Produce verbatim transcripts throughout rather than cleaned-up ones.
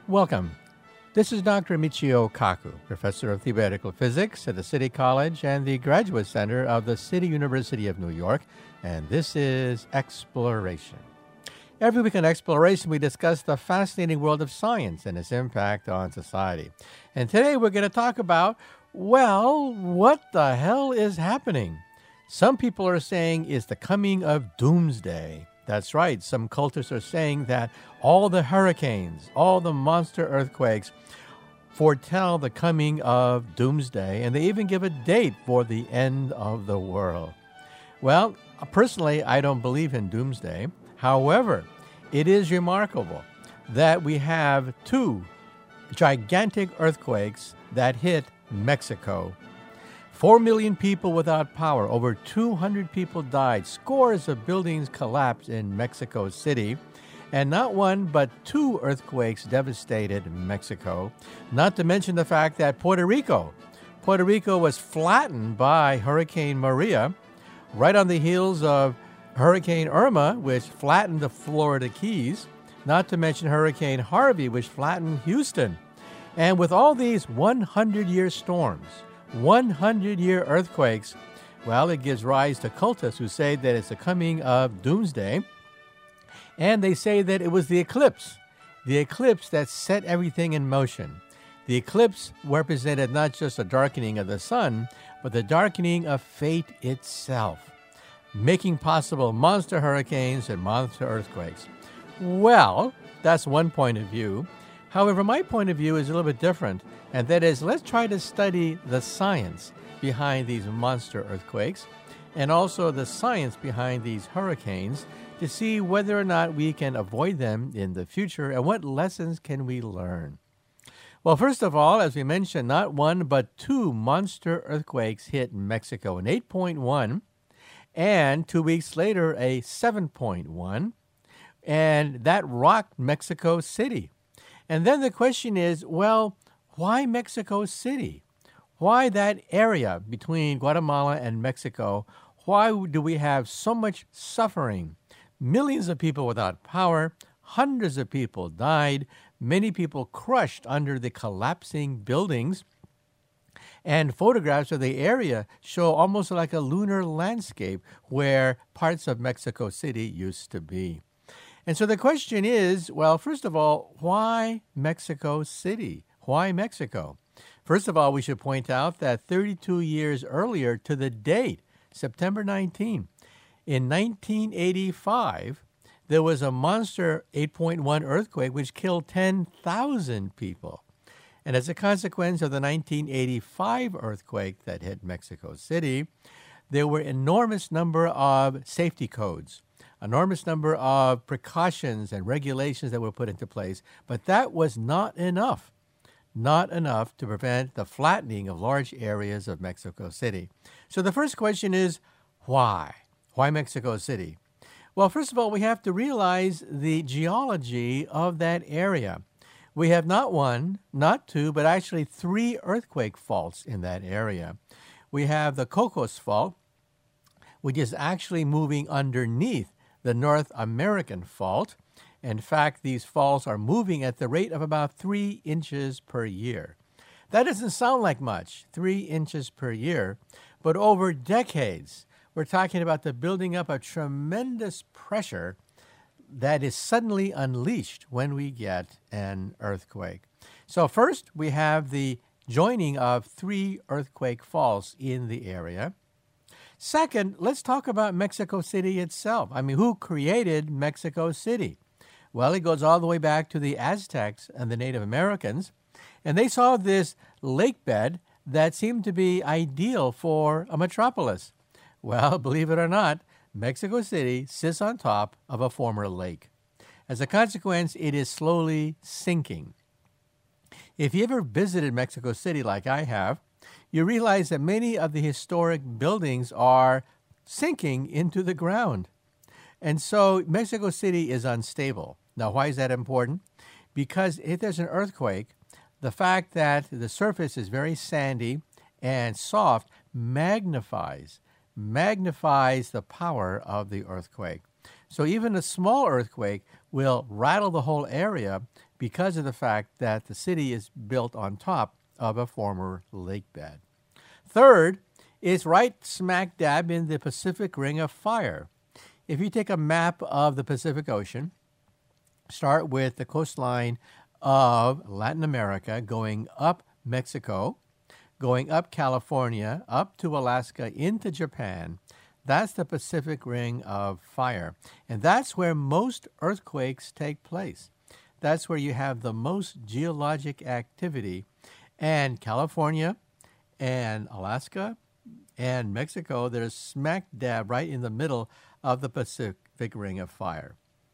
Welcome. This is Doctor Michio Kaku, professor of theoretical physics at the City College and the Graduate Center of the City University of New York, and this is Exploration. Every week on Exploration, we discuss the fascinating world of science and its impact on society. And today we're going to talk about, well, what the hell is happening? Some people are saying it's the coming of doomsday. That's right. Some cultists are saying that all the hurricanes, all the monster earthquakes foretell the coming of doomsday, and they even give a date for the end of the world. Well, personally, I don't believe in doomsday. However, it is remarkable that we have two gigantic earthquakes that hit Mexico. Four million people without power. Over two hundred people died. Scores of buildings collapsed in Mexico City. And not one, but two earthquakes devastated Mexico. Not to mention the fact that Puerto Rico, Puerto Rico was flattened by Hurricane Maria, right on the heels of Hurricane Irma, which flattened the Florida Keys. Not to mention Hurricane Harvey, which flattened Houston. And with all these hundred-year storms, hundred-year earthquakes, well, it gives rise to cultists who say that it's the coming of doomsday. And they say that it was the eclipse, the eclipse that set everything in motion. The eclipse represented not just a darkening of the sun, but the darkening of fate itself, making possible monster hurricanes and monster earthquakes. Well, that's one point of view. However, my point of view is a little bit different, and that is, let's try to study the science behind these monster earthquakes and also the science behind these hurricanes to see whether or not we can avoid them in the future and what lessons can we learn. Well, first of all, as we mentioned, not one but two monster earthquakes hit Mexico, an eight point one, and two weeks later, a seven point one, and that rocked Mexico City. And then the question is, well, why Mexico City? Why that area between Guatemala and Mexico? Why do we have so much suffering? Millions of people without power, hundreds of people died, many people crushed under the collapsing buildings, and photographs of the area show almost like a lunar landscape where parts of Mexico City used to be. And so the question is, well, first of all, why Mexico City? Why Mexico? First of all, we should point out that thirty-two years earlier to the date, September nineteenth, in nineteen eighty-five, there was a monster eight point one earthquake which killed ten thousand people. And as a consequence of the nineteen eighty-five earthquake that hit Mexico City, there were enormous number of safety codes, enormous number of precautions and regulations that were put into place, but that was not enough. Not enough to prevent the flattening of large areas of Mexico City. So the first question is, why? Why Mexico City? Well, first of all, we have to realize the geology of that area. We have not one, not two, but actually three earthquake faults in that area. We have the Cocos Fault, which is actually moving underneath the North American Fault. In fact, these faults are moving at the rate of about three inches per year. That doesn't sound like much, three inches per year, but over decades, we're talking about the building up of tremendous pressure that is suddenly unleashed when we get an earthquake. So first, we have the joining of three earthquake faults in the area. Second, let's talk about Mexico City itself. I mean, who created Mexico City? Well, it goes all the way back to the Aztecs and the Native Americans, and they saw this lake bed that seemed to be ideal for a metropolis. Well, believe it or not, Mexico City sits on top of a former lake. As a consequence, it is slowly sinking. If you ever visited Mexico City like I have, you realize that many of the historic buildings are sinking into the ground. And so Mexico City is unstable. Now, why is that important? Because if there's an earthquake, the fact that the surface is very sandy and soft magnifies, magnifies the power of the earthquake. So even a small earthquake will rattle the whole area because of the fact that the city is built on top of a former lake bed. Third, it's right smack dab in the Pacific Ring of Fire. If you take a map of the Pacific Ocean, start with the coastline of Latin America, going up Mexico, going up California, up to Alaska, into Japan. That's the Pacific Ring of Fire. And that's where most earthquakes take place. That's where you have the most geologic activity. And California and Alaska and Mexico, they're smack dab right in the middle of the Pacific Ring of Fire.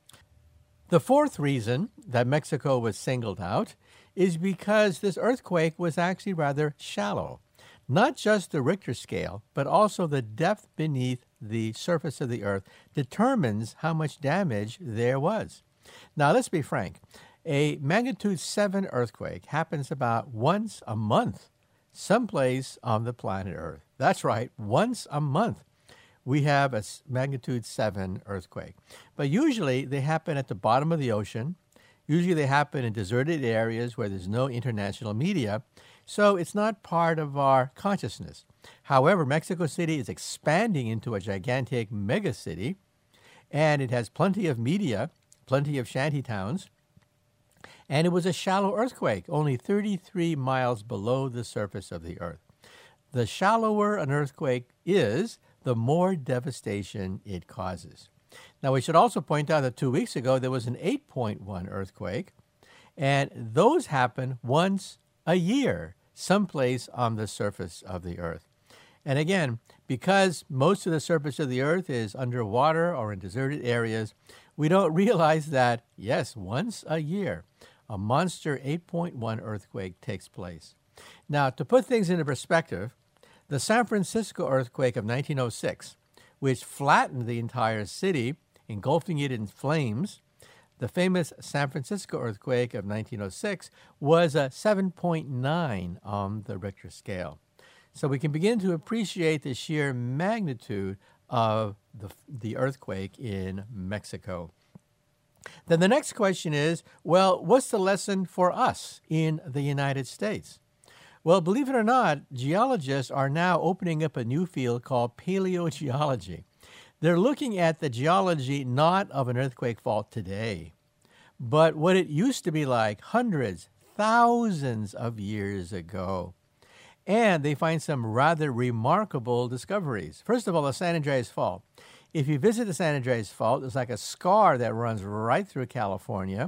The fourth reason that Mexico was singled out is because this earthquake was actually rather shallow. Not just the Richter scale, but also the depth beneath the surface of the earth determines how much damage there was. Now, let's be frank. A magnitude seven earthquake happens about once a month someplace on the planet Earth. That's right, once a month we have a magnitude seven earthquake. But usually they happen at the bottom of the ocean. Usually they happen in deserted areas where there's no international media. So it's not part of our consciousness. However, Mexico City is expanding into a gigantic megacity, and it has plenty of media, plenty of shanty towns, and it was a shallow earthquake, only thirty-three miles below the surface of the earth. The shallower an earthquake is, the more devastation it causes. Now, we should also point out that two weeks ago there was an eight point one earthquake, and those happen once a year, someplace on the surface of the earth. And again, because most of the surface of the earth is underwater or in deserted areas, we don't realize that, yes, once a year, a monster eight point one earthquake takes place. Now, to put things into perspective, the San Francisco earthquake of nineteen oh six, which flattened the entire city, engulfing it in flames, the famous San Francisco earthquake of nineteen oh six was a seven point nine on the Richter scale. So we can begin to appreciate the sheer magnitude of the, the earthquake in Mexico. Then the next question is, well, what's the lesson for us in the United States? Well, believe it or not, geologists are now opening up a new field called paleogeology. They're looking at the geology not of an earthquake fault today, but what it used to be like hundreds, thousands of years ago. And they find some rather remarkable discoveries. First of all, the San Andreas Fault. If you visit the San Andreas Fault, it's like a scar that runs right through California.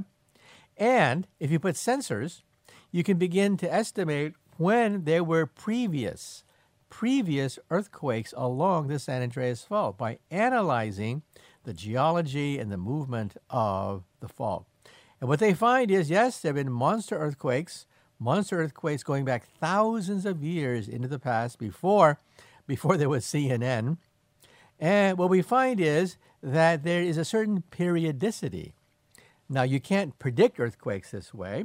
And if you put sensors, you can begin to estimate when there were previous, previous earthquakes along the San Andreas Fault by analyzing the geology and the movement of the fault. And what they find is, yes, there have been monster earthquakes, monster earthquakes going back thousands of years into the past before, before there was C N N. And what we find is that there is a certain periodicity. Now, you can't predict earthquakes this way,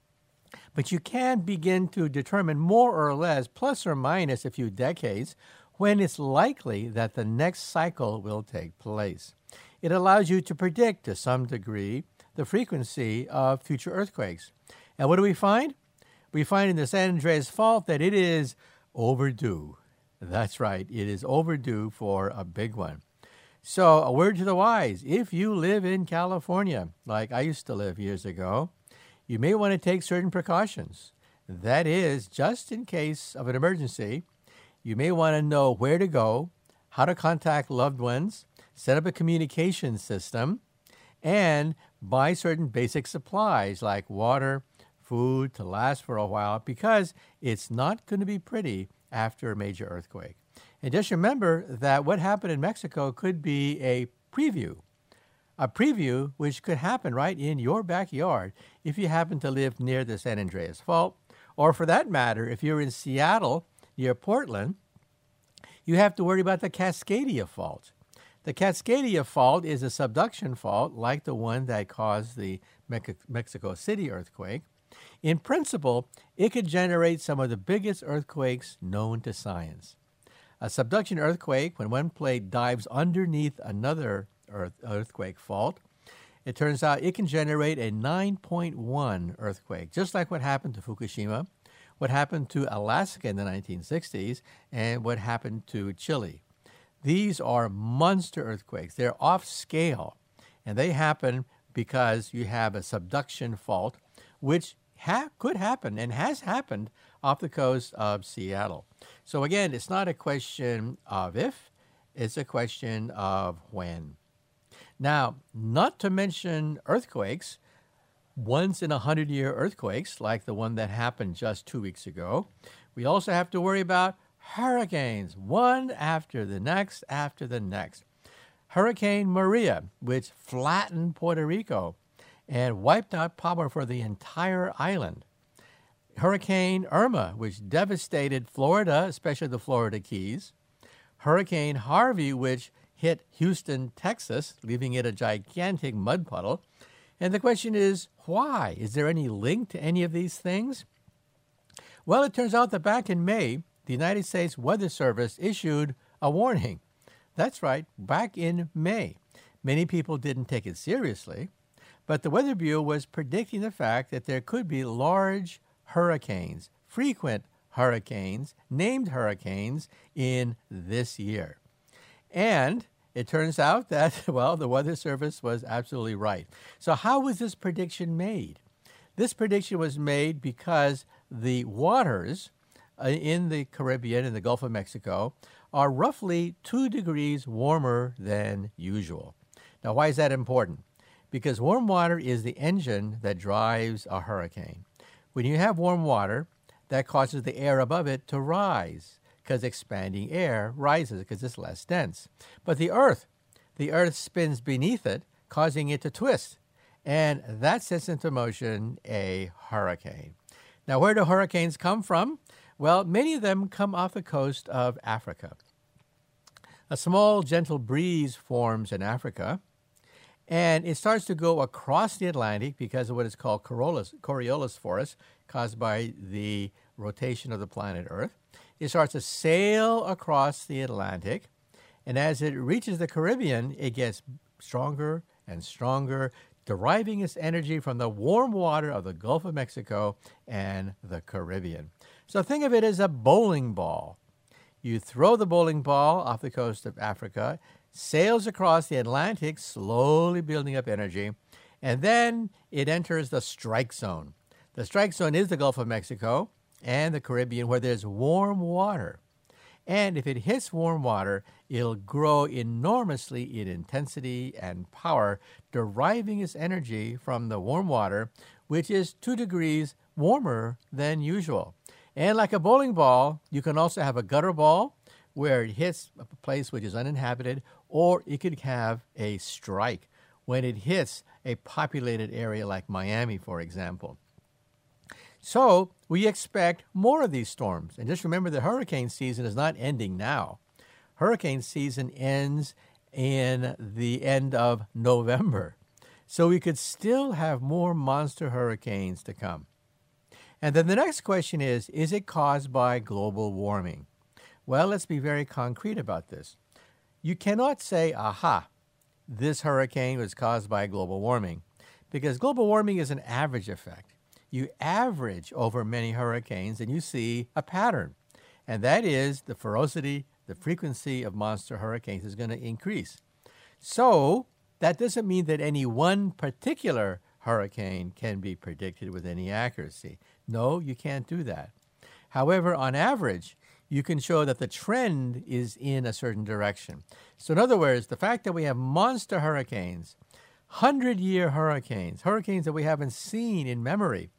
but you can begin to determine more or less, plus or minus a few decades, when it's likely that the next cycle will take place. It allows you to predict, to some degree, the frequency of future earthquakes. And what do we find? We find in the San Andreas Fault that it is overdue. That's right, it is overdue for a big one. So, a word to the wise, if you live in California, like I used to live years ago, you may want to take certain precautions. That is, just in case of an emergency, you may want to know where to go, how to contact loved ones, set up a communication system, and buy certain basic supplies like water, food to last for a while, because it's not going to be pretty after a major earthquake. And just remember that what happened in Mexico could be a preview, a preview which could happen right in your backyard if you happen to live near the San Andreas Fault, or for that matter, if you're in Seattle near Portland, you have to worry about the Cascadia Fault. The Cascadia Fault is a subduction fault like the one that caused the Me- Mexico City earthquake. In principle, it could generate some of the biggest earthquakes known to science. A subduction earthquake, when one plate dives underneath another earth, earthquake fault. It turns out it can generate a nine point one earthquake, just like what happened to Fukushima, what happened to Alaska in the nineteen sixties, and what happened to Chile. These are monster earthquakes. They're off scale, and they happen because you have a subduction fault, which ha- could happen and has happened off the coast of Seattle. So again, it's not a question of if, it's a question of when. Now, not to mention earthquakes, once in a hundred year earthquakes like the one that happened just two weeks ago, we also have to worry about hurricanes, one after the next after the next. Hurricane Maria, which flattened Puerto Rico and wiped out power for the entire island. Hurricane Irma, which devastated Florida, especially the Florida Keys. Hurricane Harvey, which hit Houston, Texas, leaving it a gigantic mud puddle. And the question is, why? Is there any link to any of these things? Well, it turns out that back in May, the United States Weather Service issued a warning. That's right, back in May. Many people didn't take it seriously, but the Weather Bureau was predicting the fact that there could be large hurricanes, frequent hurricanes, named hurricanes in this year. And it turns out that, well, the Weather Service was absolutely right. So how was this prediction made? This prediction was made because the waters uh, in the Caribbean and the Gulf of Mexico are roughly two degrees warmer than usual. Now, why is that important? Because warm water is the engine that drives a hurricane. When you have warm water, that causes the air above it to rise, because expanding air rises because it's less dense. But the earth, the earth spins beneath it, causing it to twist, and that sets into motion a hurricane. Now, where do hurricanes come from? Well, many of them come off the coast of Africa. A small, gentle breeze forms in Africa, and it starts to go across the Atlantic because of what is called Coriolis, Coriolis force, caused by the rotation of the planet Earth. It starts to sail across the Atlantic, and as it reaches the Caribbean, it gets stronger and stronger, deriving its energy from the warm water of the Gulf of Mexico and the Caribbean. So think of it as a bowling ball. You throw the bowling ball off the coast of Africa, sails across the Atlantic, slowly building up energy, and then it enters the strike zone. The strike zone is the Gulf of Mexico and the Caribbean, where there's warm water. And if it hits warm water, it'll grow enormously in intensity and power, deriving its energy from the warm water, which is two degrees warmer than usual. And like a bowling ball, you can also have a gutter ball where it hits a place which is uninhabited, or it could have a strike when it hits a populated area like Miami, for example. So we expect more of these storms. And just remember, the hurricane season is not ending now. Hurricane season ends in the end of November. So we could still have more monster hurricanes to come. And then the next question is, is it caused by global warming? Well, let's be very concrete about this. You cannot say, aha, this hurricane was caused by global warming, because global warming is an average effect. You average over many hurricanes and you see a pattern, and that is the ferocity, the frequency of monster hurricanes is going to increase. So that doesn't mean that any one particular hurricane can be predicted with any accuracy. No, you can't do that. However, on average, you can show that the trend is in a certain direction. So in other words, the fact that we have monster hurricanes, hundred-year hurricanes, hurricanes that we haven't seen in memory,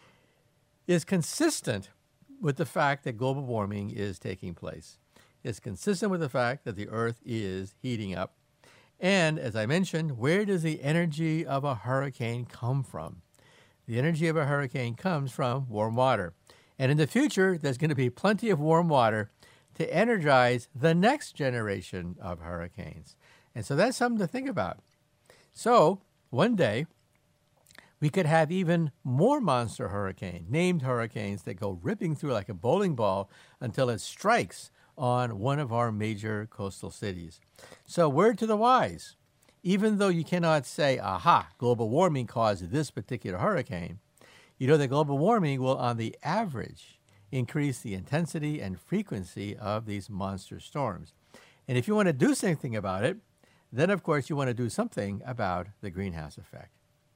is consistent with the fact that global warming is taking place. It's consistent with the fact that the Earth is heating up. And as I mentioned, where does the energy of a hurricane come from? The energy of a hurricane comes from warm water. And in the future, there's going to be plenty of warm water to energize the next generation of hurricanes. And so that's something to think about. So one day, we could have even more monster hurricanes, named hurricanes that go ripping through like a bowling ball until it strikes on one of our major coastal cities. So word to the wise, even though you cannot say, aha, global warming caused this particular hurricane, you know that global warming will, on the average, increase the intensity and frequency of these monster storms. And if you want to do something about it, then of course you want to do something about the greenhouse effect.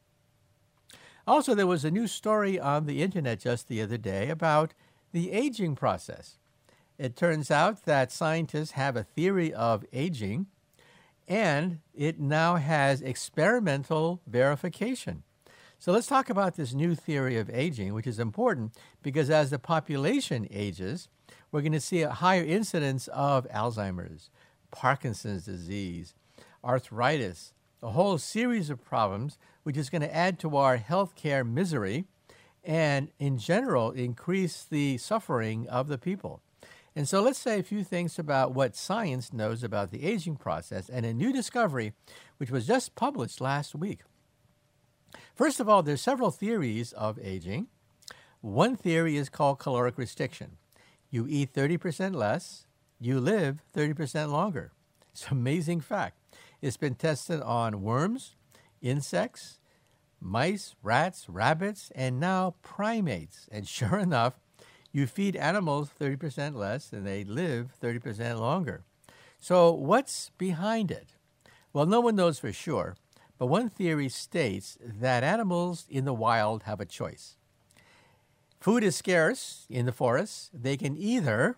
Also, there was a new story on the internet just the other day about the aging process. It turns out that scientists have a theory of aging, and it now has experimental verification. So let's talk about this new theory of aging, which is important because as the population ages, we're going to see a higher incidence of Alzheimer's, Parkinson's disease, arthritis, a whole series of problems, which is going to add to our healthcare misery and, in general, increase the suffering of the people. And so let's say a few things about what science knows about the aging process and a new discovery, which was just published last week. First of all, there's several theories of aging. One theory is called caloric restriction. You eat thirty percent less, you live thirty percent longer. It's an amazing fact. It's been tested on worms, insects, mice, rats, rabbits, and now primates. And sure enough, you feed animals thirty percent less and they live thirty percent longer. So what's behind it? Well, no one knows for sure, but one theory states that animals in the wild have a choice. Food is scarce in the forests. They can either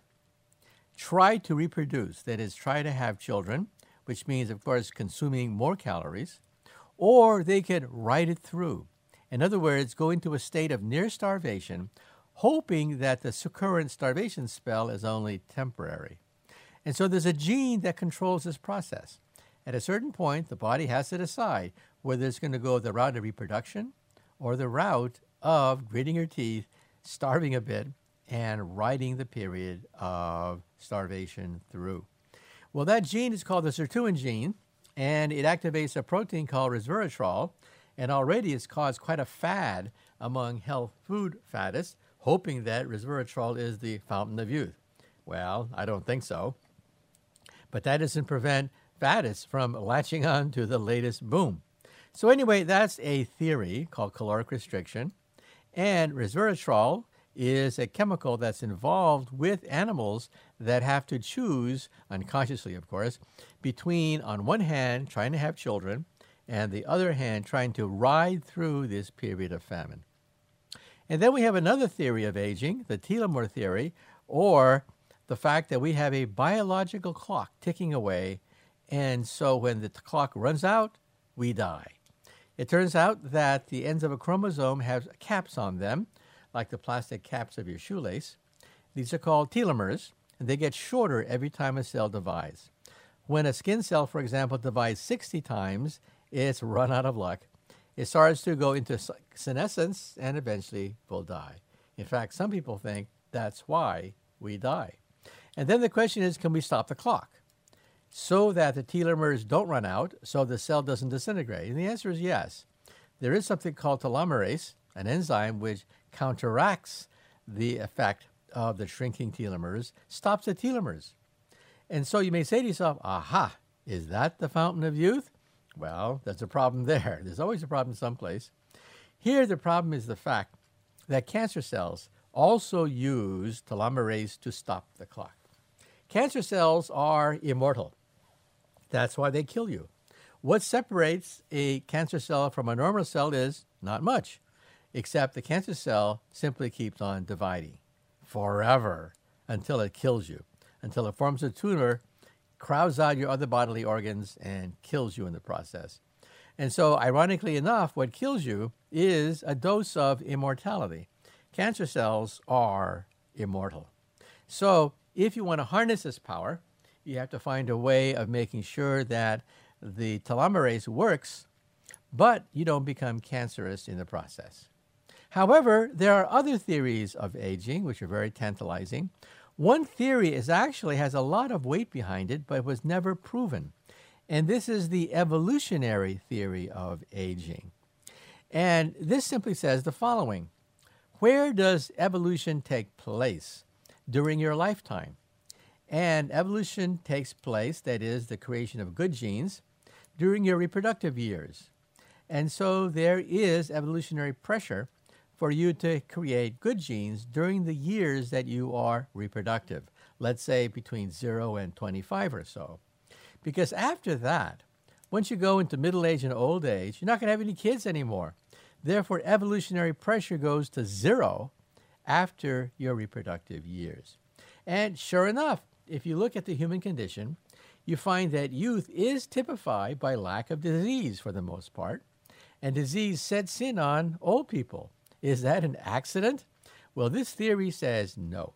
try to reproduce, that is, try to have children, which means, of course, consuming more calories, or they could ride it through. In other words, go into a state of near starvation, hoping that the current starvation spell is only temporary. And so there's a gene that controls this process. At a certain point, the body has to decide whether it's going to go the route of reproduction or the route of gritting your teeth, starving a bit, and riding the period of starvation through. Well, that gene is called the sirtuin gene, and it activates a protein called resveratrol, and already it's caused quite a fad among health food faddists, hoping that resveratrol is the fountain of youth. Well, I don't think so. But that doesn't prevent faddists from latching on to the latest boom. So anyway, that's a theory called caloric restriction. And resveratrol is a chemical that's involved with animals that have to choose, unconsciously of course, between, on one hand, trying to have children, and the other hand, trying to ride through this period of famine. And then we have another theory of aging, the telomere theory, or the fact that we have a biological clock ticking away, and so when the clock runs out, we die. It turns out that the ends of a chromosome have caps on them, like the plastic caps of your shoelace. These are called telomeres, and they get shorter every time a cell divides. When a skin cell, for example, divides sixty times, it's run out of luck. It starts to go into senescence and eventually will die. In fact, some people think that's why we die. And then the question is, can we stop the clock so that the telomeres don't run out, so the cell doesn't disintegrate? And the answer is yes. There is something called telomerase, an enzyme which counteracts the effect of the shrinking telomeres, stops the telomeres. And so you may say to yourself, aha, is that the fountain of youth? Well, there's a problem there. There's always a problem someplace. Here, the problem is the fact that cancer cells also use telomerase to stop the clock. Cancer cells are immortal. That's why they kill you. What separates a cancer cell from a normal cell is not much, except the cancer cell simply keeps on dividing forever until it kills you, until it forms a tumor, crowds out your other bodily organs, and kills you in the process. And so, ironically enough, what kills you is a dose of immortality. Cancer cells are immortal. So, if you want to harness this power, you have to find a way of making sure that the telomerase works, but you don't become cancerous in the process. However, there are other theories of aging which are very tantalizing. One theory is actually has a lot of weight behind it, but was never proven. And this is the evolutionary theory of aging. And this simply says the following: where does evolution take place? During your lifetime. And evolution takes place, that is, the creation of good genes, during your reproductive years. And so there is evolutionary pressure for you to create good genes during the years that you are reproductive, let's say between zero and twenty-five or so. Because after that, once you go into middle age and old age, you're not going to have any kids anymore. Therefore, evolutionary pressure goes to zero after your reproductive years. And sure enough, if you look at the human condition, you find that youth is typified by lack of disease for the most part, and disease sets in on old people. Is that an accident? Well, this theory says no.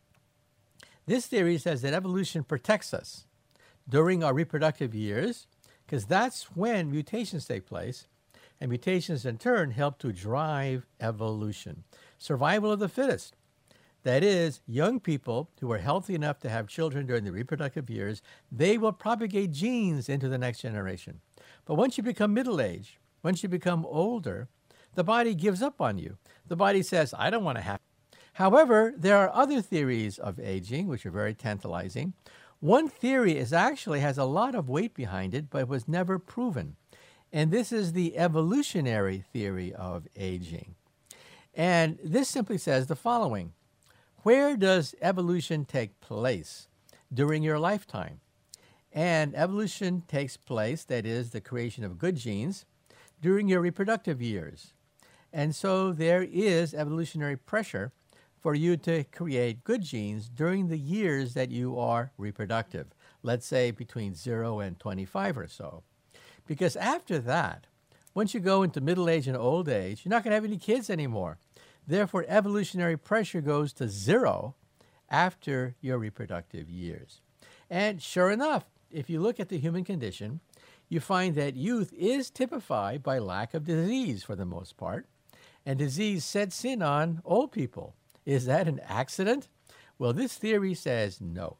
This theory says that evolution protects us during our reproductive years, because that's when mutations take place, and mutations in turn help to drive evolution. Survival of the fittest. That is, young people who are healthy enough to have children during the reproductive years, they will propagate genes into the next generation. But once you become middle-aged, once you become older, the body gives up on you. The body says, I don't want to have. However, there are other theories of aging, which are very tantalizing. One theory is actually has a lot of weight behind it, but was never proven. And this is the evolutionary theory of aging. And this simply says the following. Where does evolution take place during your lifetime? And evolution takes place, that is, the creation of good genes, during your reproductive years. And so there is evolutionary pressure for you to create good genes during the years that you are reproductive, let's say between zero and twenty-five or so. Because after that, once you go into middle age and old age, you're not going to have any kids anymore. Therefore, evolutionary pressure goes to zero after your reproductive years. And sure enough, if you look at the human condition, you find that youth is typified by lack of disease for the most part, and disease sets in on old people. Is that an accident? Well, this theory says no.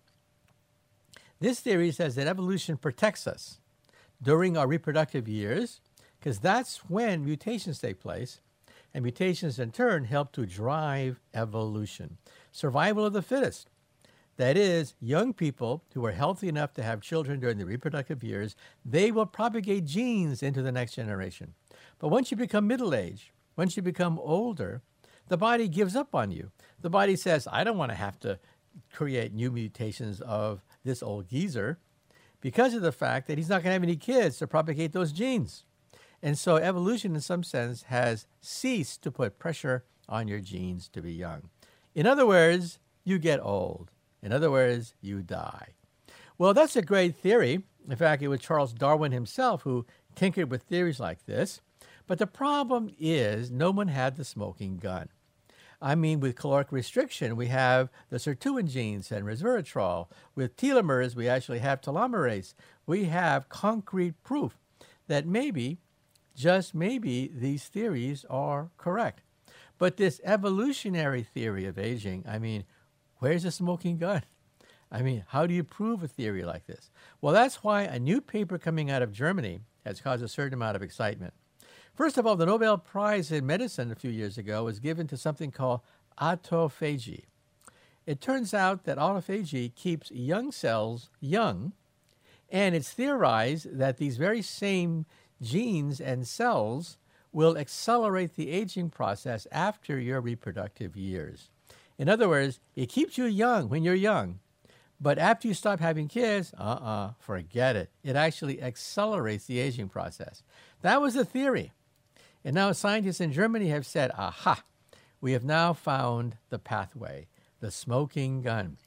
This theory says that evolution protects us during our reproductive years, because that's when mutations take place, and mutations in turn help to drive evolution. Survival of the fittest. That is, young people who are healthy enough to have children during the reproductive years, they will propagate genes into the next generation. But once you become middle-aged, once you become older, the body gives up on you. The body says, I don't want to have to create new mutations of this old geezer, because of the fact that he's not going to have any kids to propagate those genes. And so evolution, in some sense, has ceased to put pressure on your genes to be young. In other words, you get old. In other words, you die. Well, that's a great theory. In fact, it was Charles Darwin himself who tinkered with theories like this. But the problem is no one had the smoking gun. I mean, with caloric restriction, we have the sirtuin genes and resveratrol. With telomeres, we actually have telomerase. We have concrete proof that maybe, just maybe, these theories are correct. But this evolutionary theory of aging, I mean, where's the smoking gun? I mean, how do you prove a theory like this? Well, that's why a new paper coming out of Germany has caused a certain amount of excitement. First of all, the Nobel Prize in Medicine a few years ago was given to something called autophagy. It turns out that autophagy keeps young cells young, and it's theorized that these very same genes and cells will accelerate the aging process after your reproductive years. In other words, it keeps you young when you're young, but after you stop having kids, uh-uh, forget it. It actually accelerates the aging process. That was the theory. And now scientists in Germany have said, aha, we have now found the pathway, the smoking gun.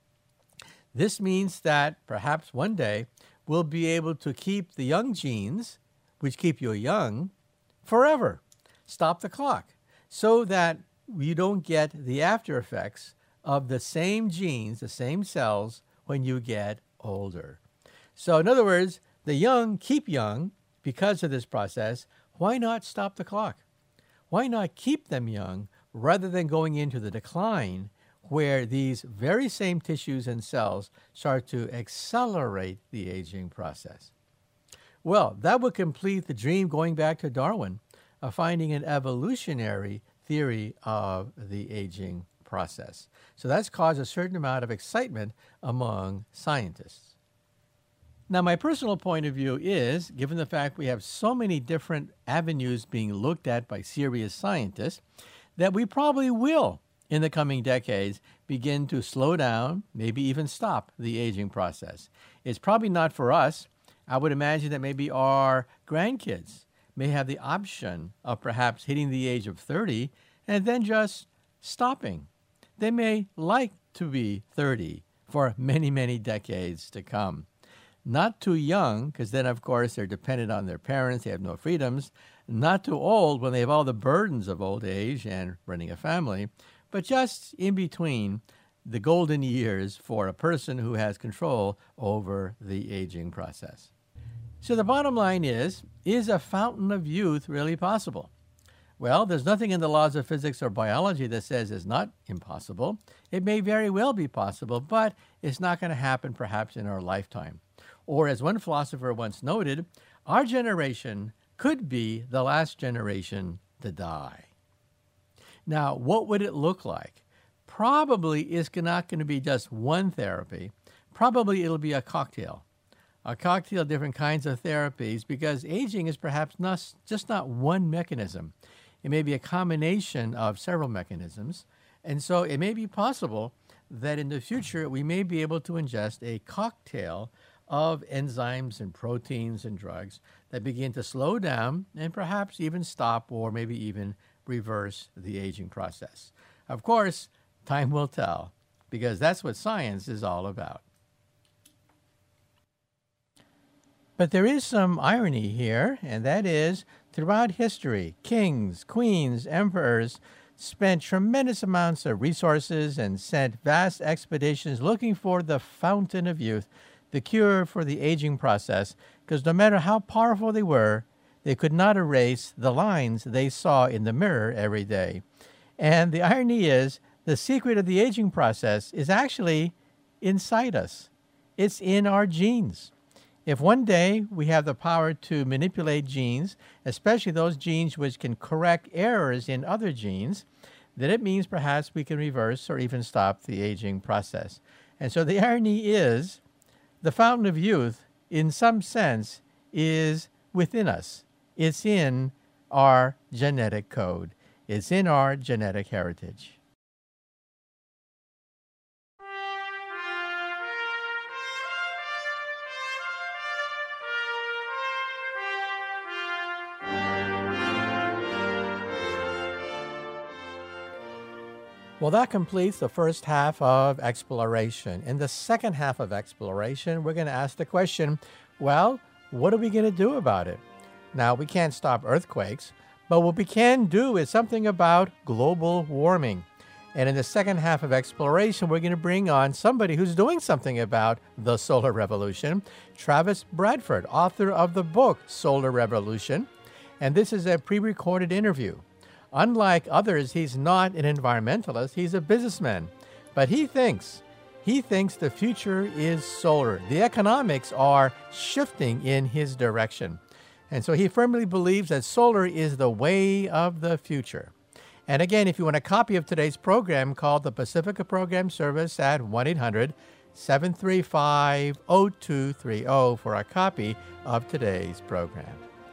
This means that perhaps one day we'll be able to keep the young genes, which keep you young, forever. Stop the clock so that you don't get the after effects of the same genes, the same cells, when you get older. So in other words, the young keep young because of this process. Why not stop the clock? Why not keep them young rather than going into the decline where these very same tissues and cells start to accelerate the aging process? Well, that would complete the dream going back to Darwin of finding an evolutionary theory of the aging process. So that's caused a certain amount of excitement among scientists. Now, my personal point of view is, given the fact we have so many different avenues being looked at by serious scientists, that we probably will, in the coming decades, begin to slow down, maybe even stop the aging process. It's probably not for us. I would imagine that maybe our grandkids may have the option of perhaps hitting the age of thirty and then just stopping. They may like to be thirty for many, many decades to come. Not too young, because then, of course, they're dependent on their parents. They have no freedoms. Not too old when they have all the burdens of old age and running a family, but just in between the golden years for a person who has control over the aging process. So the bottom line is, is a fountain of youth really possible? Well, there's nothing in the laws of physics or biology that says it's not impossible. It may very well be possible, but it's not going to happen perhaps in our lifetime. Or as one philosopher once noted, our generation could be the last generation to die. Now, what would it look like? Probably it's not going to be just one therapy. Probably it'll be a cocktail. A cocktail of different kinds of therapies, because aging is perhaps not just not one mechanism. It may be a combination of several mechanisms. And so it may be possible that in the future we may be able to ingest a cocktail of enzymes and proteins and drugs that begin to slow down and perhaps even stop or maybe even reverse the aging process. Of course, time will tell, because that's what science is all about. But there is some irony here, and that is, throughout history, kings, queens, emperors spent tremendous amounts of resources and sent vast expeditions looking for the fountain of youth, the cure for the aging process, because no matter how powerful they were, they could not erase the lines they saw in the mirror every day. And the irony is, the secret of the aging process is actually inside us. It's in our genes. If one day we have the power to manipulate genes, especially those genes which can correct errors in other genes, then it means perhaps we can reverse or even stop the aging process. And so the irony is, the fountain of youth, in some sense, is within us. It's in our genetic code. It's in our genetic heritage. Well, that completes the first half of exploration. In the second half of exploration, we're going to ask the question, well, what are we going to do about it? Now, we can't stop earthquakes, but what we can do is something about global warming. And in the second half of exploration, we're going to bring on somebody who's doing something about the solar revolution, Travis Bradford, author of the book Solar Revolution. And this is a pre-recorded interview. Unlike others, he's not an environmentalist, he's a businessman. But he thinks, he thinks the future is solar. The economics are shifting in his direction. And so he firmly believes that solar is the way of the future. And again, if you want a copy of today's program, call the Pacifica Program Service at one eight hundred, seven three five, zero two three zero for a copy of today's program.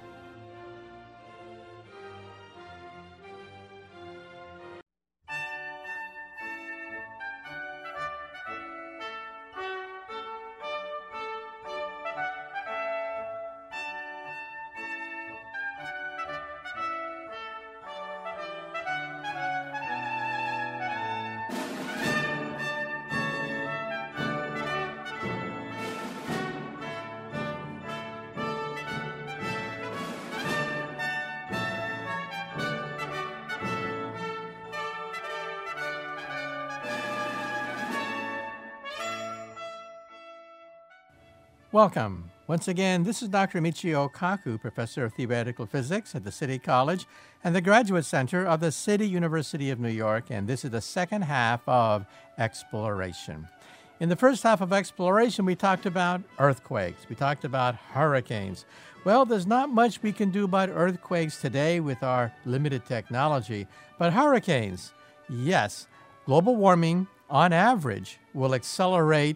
Welcome. Once again, this is Doctor Michio Kaku, Professor of Theoretical Physics at the City College and the Graduate Center of the City University of New York, and this is the second half of Exploration. In the first half of Exploration, we talked about earthquakes. We talked about hurricanes. Well, there's not much we can do about earthquakes today with our limited technology, but hurricanes, yes, global warming, on average, will accelerate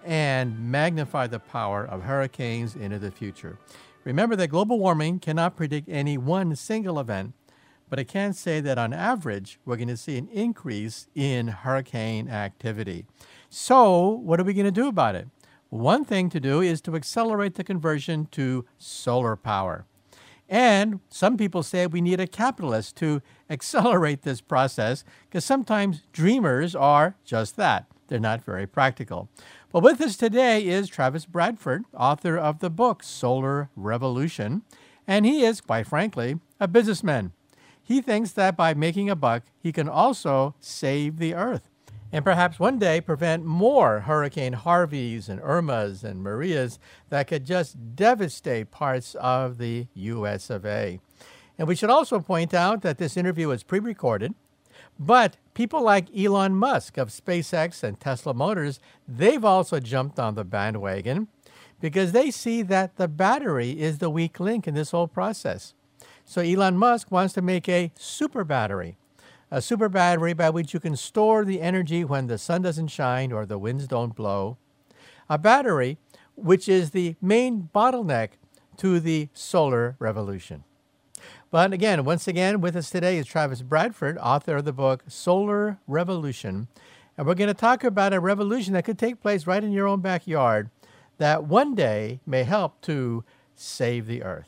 and magnify the power of hurricanes into the future. Remember that global warming cannot predict any one single event, but it can say that on average, we're going to see an increase in hurricane activity. So what are we going to do about it? One thing to do is to accelerate the conversion to solar power. And some people say we need a capitalist to accelerate this process because sometimes dreamers are just that. They're not very practical. Well, with us today is Travis Bradford, author of the book Solar Revolution, and he is, quite frankly, a businessman. He thinks that by making a buck, he can also save the earth and perhaps one day prevent more Hurricane Harveys and Irmas and Marias that could just devastate parts of the U S of A. And we should also point out that this interview is pre-recorded, but people like Elon Musk of SpaceX and Tesla Motors, they've also jumped on the bandwagon because they see that the battery is the weak link in this whole process. So Elon Musk wants to make a super battery, a super battery by which you can store the energy when the sun doesn't shine or the winds don't blow, a battery which is the main bottleneck to the solar revolution. But again, once again, with us today is Travis Bradford, author of the book Solar Revolution. And we're going to talk about a revolution that could take place right in your own backyard that one day may help to save the earth.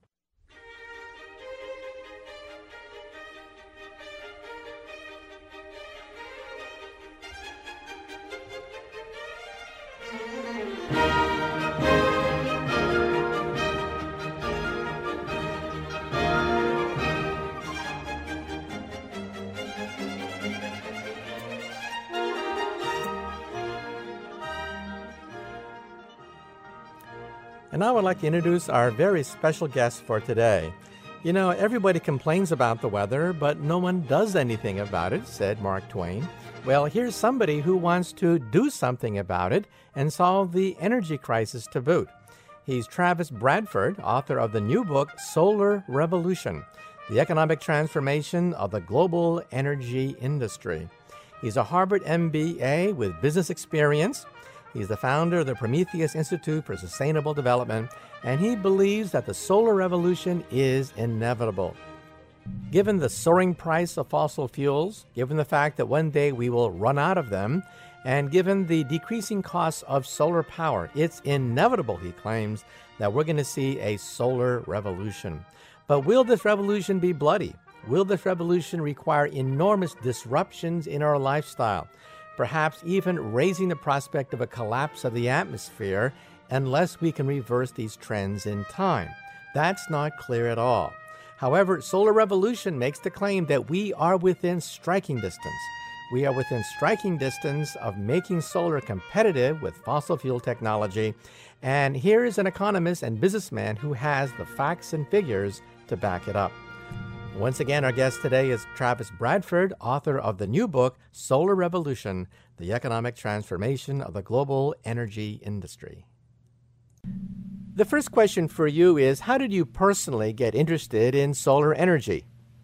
And now I would like to introduce our very special guest for today. You know, everybody complains about the weather, but no one does anything about it, said Mark Twain. Well, here's somebody who wants to do something about it and solve the energy crisis to boot. He's Travis Bradford, author of the new book, Solar Revolution, The Economic Transformation of the Global Energy Industry. He's a Harvard M B A with business experience. He's the founder of the Prometheus Institute for Sustainable Development, and he believes that the solar revolution is inevitable. Given the soaring price of fossil fuels, given the fact that one day we will run out of them, and given the decreasing costs of solar power, it's inevitable, he claims, that we're going to see a solar revolution. But will this revolution be bloody? Will this revolution require enormous disruptions in our lifestyle? Perhaps even raising the prospect of a collapse of the atmosphere unless we can reverse these trends in time. That's not clear at all. However, Solar Revolution makes the claim that we are within striking distance. We are within striking distance of making solar competitive with fossil fuel technology. And here is an economist and businessman who has the facts and figures to back it up. Once again, our guest today is Travis Bradford, author of the new book, Solar Revolution, The Economic Transformation of the Global Energy Industry. The first question for you is, how did you personally get interested in solar energy?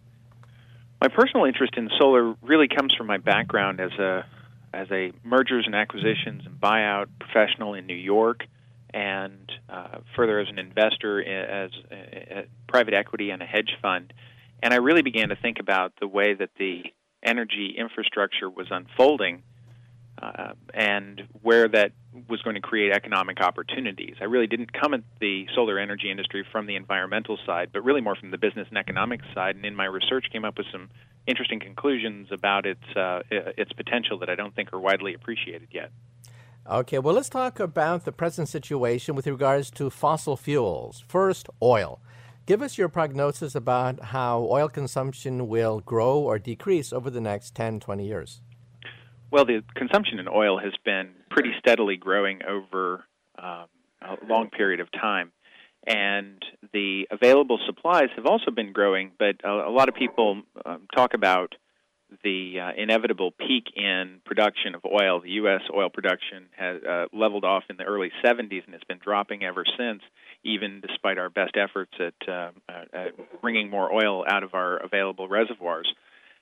My personal interest in solar really comes from my background as a as a mergers and acquisitions and buyout professional in New York, and uh, further as an investor as a, a private equity and a hedge fund. And I really began to think about the way that the energy infrastructure was unfolding uh, and where that was going to create economic opportunities. I really didn't come at the solar energy industry from the environmental side, but really more from the business and economic side. And in my research came up with some interesting conclusions about its, uh, its potential that I don't think are widely appreciated yet. Okay, well, let's talk about the present situation with regards to fossil fuels. First, oil. Give us your prognosis about how oil consumption will grow or decrease over the next ten, twenty years. Well, the consumption in oil has been pretty steadily growing over um, a long period of time. And the available supplies have also been growing, but a, a lot of people um, talk about the uh, inevitable peak in production of oil. The U S oil production has uh, leveled off in the early seventies, and it's been dropping ever since, even despite our best efforts at, uh, at bringing more oil out of our available reservoirs.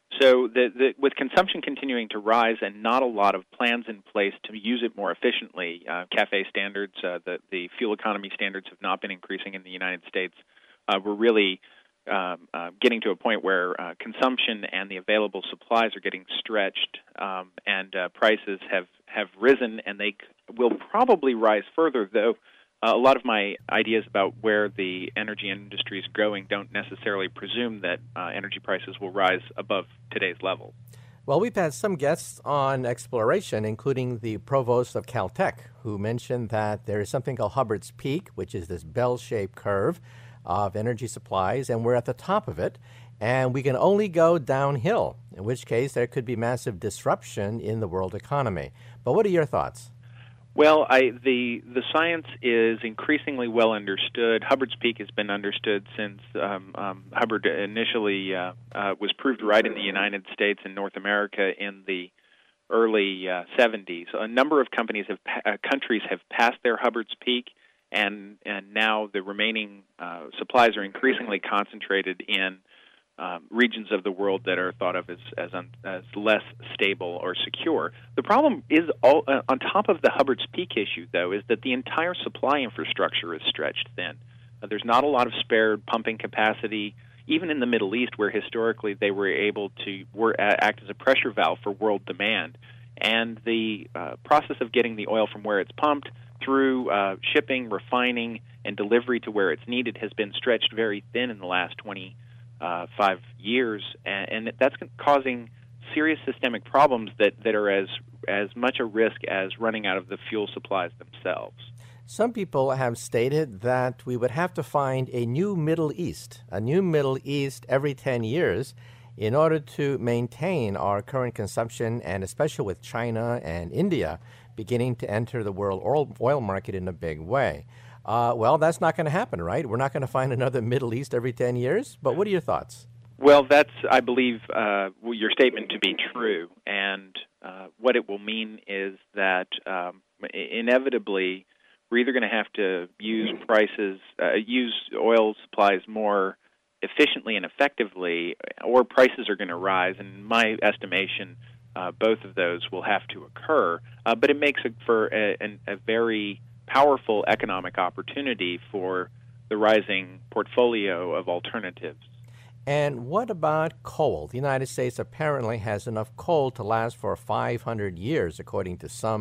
So the, the, with consumption continuing to rise and not a lot of plans in place to use it more efficiently, uh, CAFE standards, uh, the, the fuel economy standards have not been increasing in the United States. Uh, we're really um, uh, getting to a point where uh, consumption and the available supplies are getting stretched, um, and uh, prices have, have risen, and they c- will probably rise further, though. Uh, a lot of my ideas about where the energy industry is going don't necessarily presume that uh, energy prices will rise above today's level. Well, we've had some guests on exploration, including the provost of Caltech, who mentioned that there is something called Hubbard's Peak, which is this bell-shaped curve of energy supplies, and we're at the top of it, and we can only go downhill, in which case there could be massive disruption in the world economy. But what are your thoughts? Well, I, the the science is increasingly well understood. Hubbard's Peak has been understood since um, um, Hubbard initially uh, uh, was proved right in the United States and North America in the early uh, seventies. A number of companies have uh, countries have passed their Hubbard's Peak, and and now the remaining uh, supplies are increasingly concentrated in Um, regions of the world that are thought of as as, un, as less stable or secure. The problem is, all, uh, on top of the Hubbard's Peak issue, though, is that the entire supply infrastructure is stretched thin. Uh, there's not a lot of spare pumping capacity, even in the Middle East, where historically they were able to were, uh, act as a pressure valve for world demand. And the uh, process of getting the oil from where it's pumped through uh, shipping, refining, and delivery to where it's needed has been stretched very thin in the last twenty Uh, five years, and, and that's causing serious systemic problems that, that are as as much a risk as running out of the fuel supplies themselves. Some people have stated that we would have to find a new Middle East, a new Middle East every ten years in order to maintain our current consumption, and especially with China and India beginning to enter the world oil, oil market in a big way. Uh, well, that's not going to happen, right? We're not going to find another Middle East every ten years. But what are your thoughts? Well, that's, I believe, uh, your statement to be true. And uh, what it will mean is that um, inevitably we're either going to have to use prices, uh, use oil supplies more efficiently and effectively, or prices are going to rise. And in my estimation, uh, both of those will have to occur. Uh, but it makes it for a, a very powerful economic opportunity for the rising portfolio of alternatives. And what about coal? The United States apparently has enough coal to last for five hundred years, according to some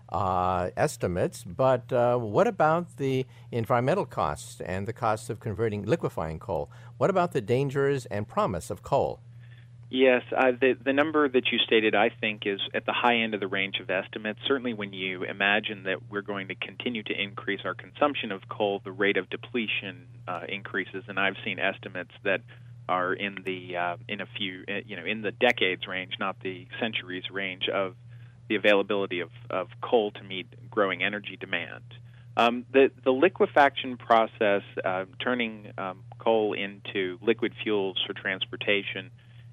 uh, estimates. But uh, what about the environmental costs and the costs of converting, liquefying coal? What about the dangers and promise of coal? Yes, uh, the, the number that you stated, I think, is at the high end of the range of estimates. Certainly when you imagine that we're going to continue to increase our consumption of coal, the rate of depletion uh, increases, and I've seen estimates that are in the uh, in a few, you know, in the decades range, not the centuries range, of the availability of, of coal to meet growing energy demand. Um, the, the liquefaction process, uh, turning um, coal into liquid fuels for transportation,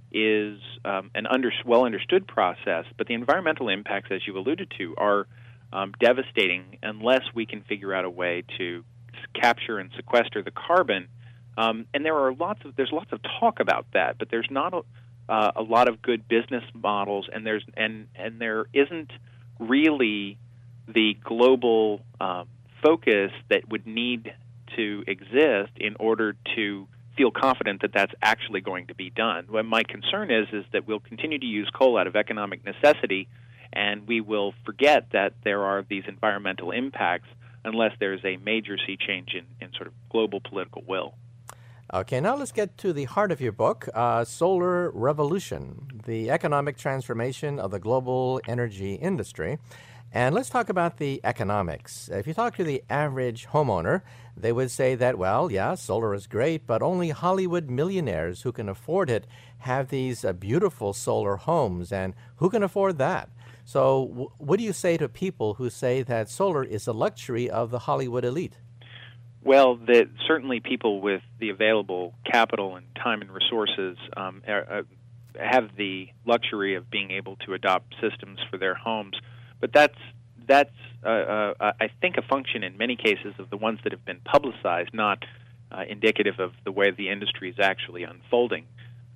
is um, an under, well understood process, but the environmental impacts, as you alluded to, are um, devastating unless we can figure out a way to capture and sequester the carbon. Um, and there are lots of there's lots of talk about that, but there's not a, uh, a lot of good business models, and there's and and there isn't really the global um, focus that would need to exist in order to feel confident that that's actually going to be done. What my concern is is that we'll continue to use coal out of economic necessity, and we will forget that there are these environmental impacts unless there's a major sea change in, in sort of global political will. Okay, now let's get to the heart of your book, uh, Solar Revolution, the economic transformation of the global energy industry. And let's talk about the economics. If you talk to the average homeowner, they would say that, well, yeah, solar is great, but only Hollywood millionaires who can afford it have these uh, beautiful solar homes, and who can afford that? So w- what do you say to people who say that solar is a luxury of the Hollywood elite? Well, that certainly people with the available capital and time and resources um, are, uh, have the luxury of being able to adopt systems for their homes. But that's that's uh, uh, I think a function in many cases of the ones that have been publicized, not uh, indicative of the way the industry is actually unfolding.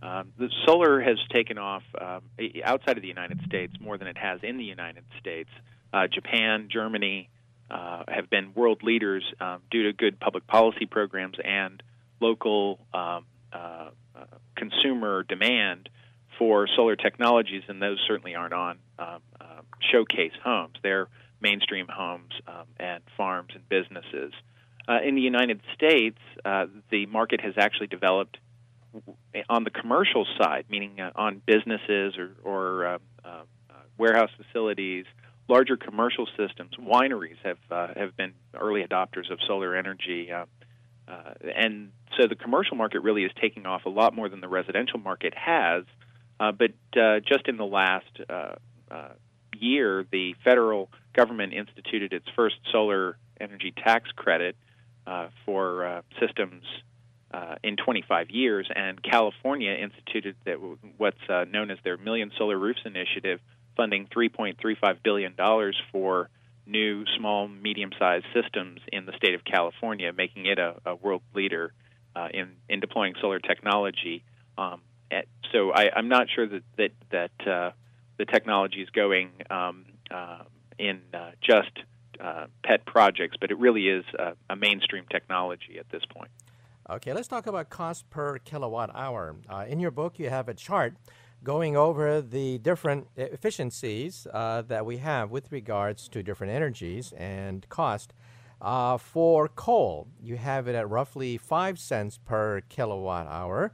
Um, the solar has taken off um, outside of the United States more than it has in the United States. Uh, Japan, Germany uh, have been world leaders um, due to good public policy programs and local um, uh, uh, consumer demand for solar technologies, and those certainly aren't on um, uh, showcase homes. They're mainstream homes um, and farms and businesses. Uh, in the United States, uh, the market has actually developed on the commercial side, meaning uh, on businesses or, or uh, uh, warehouse facilities, larger commercial systems. Wineries have uh, have been early adopters of solar energy, uh, uh, and so the commercial market really is taking off a lot more than the residential market has. Uh, but uh, just in the last uh, uh, year, the federal government instituted its first solar energy tax credit uh, for uh, systems Uh, in twenty-five years, and California instituted that what's uh, known as their Million Solar Roofs Initiative, funding three point three five billion dollars for new small, medium-sized systems in the state of California, making it a, a world leader uh, in, in deploying solar technology. Um, at, so I, I'm not sure that, that, that uh, the technology is going um, uh, in uh, just uh, pet projects, but it really is a, a mainstream technology at this point. Okay, let's talk about cost per kilowatt hour. Uh, in your book, you have a chart going over the different efficiencies uh, that we have with regards to different energies and cost. Uh, for coal, you have it at roughly five cents per kilowatt hour.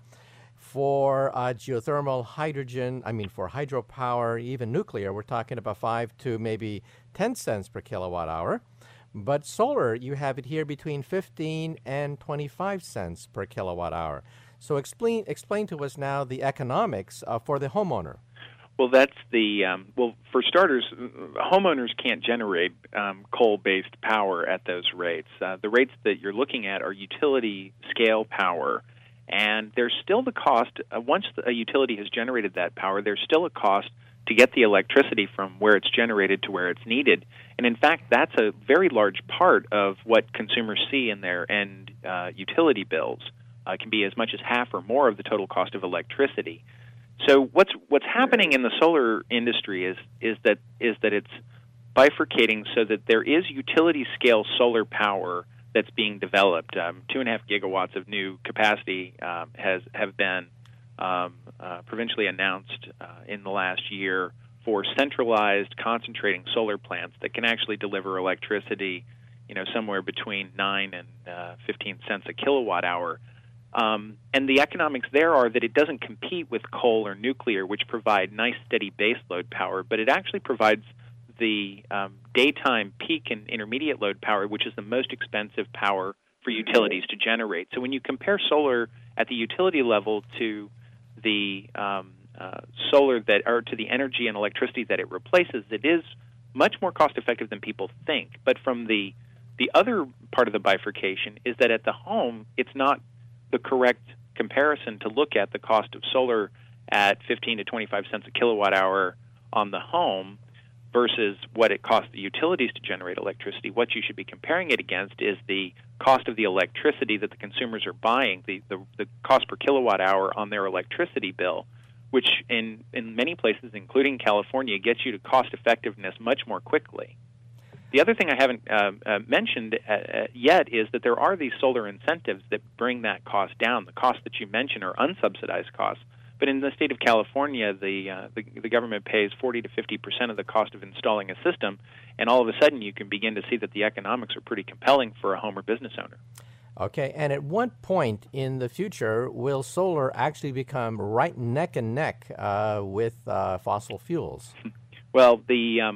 For uh, geothermal, hydrogen, I mean for hydropower, even nuclear, we're talking about five to maybe ten cents per kilowatt hour. But solar, you have it here between fifteen and twenty-five cents per kilowatt hour. So explain explain to us now the economics uh, for the homeowner. Well, that's the um, well. For starters, homeowners can't generate um, coal-based power at those rates. Uh, the rates that you're looking at are utility scale power, and there's still the cost. Uh, once a utility has generated that power, there's still a cost to get the electricity from where it's generated to where it's needed. And in fact, that's a very large part of what consumers see in their end uh, utility bills. Uh, can be as much as half or more of the total cost of electricity. So what's what's happening in the solar industry is is that is that it's bifurcating so that there is utility scale solar power that's being developed. Um, two and a half gigawatts of new capacity um, has have been Um, uh, provincially announced uh, in the last year for centralized concentrating solar plants that can actually deliver electricity, you know, somewhere between nine and uh, fifteen cents a kilowatt hour. Um, and the economics there are that it doesn't compete with coal or nuclear, which provide nice, steady baseload power, but it actually provides the um, daytime peak and intermediate load power, which is the most expensive power for utilities to generate. So when you compare solar at the utility level to the um, uh, solar that, or to the energy and electricity that it replaces, it is much more cost effective than people think. But from the the other part of the bifurcation is that at the home, it's not the correct comparison to look at the cost of solar at fifteen to twenty-five cents a kilowatt hour on the home versus what it costs the utilities to generate electricity. What you should be comparing it against is the cost of the electricity that the consumers are buying, the, the, the cost per kilowatt hour on their electricity bill, which in, in many places, including California, gets you to cost effectiveness much more quickly. The other thing I haven't uh, uh, mentioned uh, uh, yet is that there are these solar incentives that bring that cost down. The costs that you mentioned are unsubsidized costs. But in the state of California, the, uh, the the government pays forty to fifty percent of the cost of installing a system, and all of a sudden you can begin to see that the economics are pretty compelling for a home or business owner. Okay, and at what point in the future will solar actually become right neck and neck uh, with uh, fossil fuels? Well, the, um,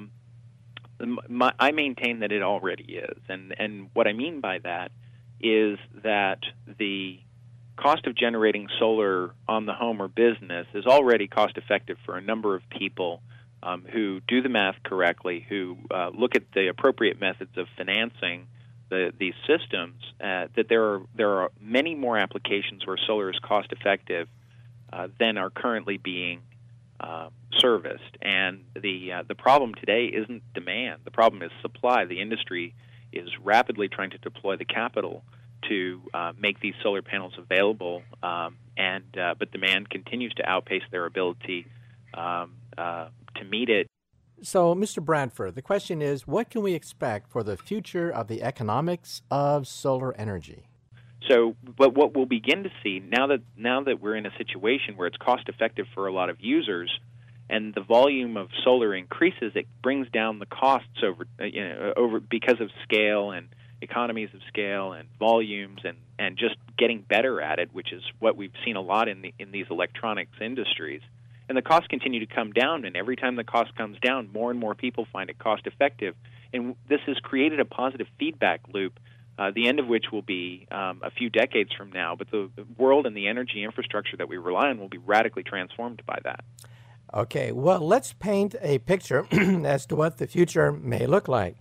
the my, I maintain that it already is, and and what I mean by that is that the cost of generating solar on the home or business is already cost effective for a number of people um, who do the math correctly, who uh, look at the appropriate methods of financing the, these systems. Uh, that there are there are many more applications where solar is cost effective uh, than are currently being uh, serviced. And the uh, the problem today isn't demand. The problem is supply. The industry is rapidly trying to deploy the capital to uh, make these solar panels available um, and uh, but demand continues to outpace their ability um, uh, to meet it. So, Mister Bradford, the question is, what can we expect for the future of the economics of solar energy? So, but what we'll begin to see now that now that we're in a situation where it's cost effective for a lot of users, and the volume of solar increases, it brings down the costs over you know over because of scale and economies of scale and volumes and, and just getting better at it, which is what we've seen a lot in the in these electronics industries. And the costs continue to come down, and every time the cost comes down, more and more people find it cost effective. And this has created a positive feedback loop, uh, the end of which will be um, a few decades from now. But the, the world and the energy infrastructure that we rely on will be radically transformed by that. Okay, well, let's paint a picture as to what the future may look like.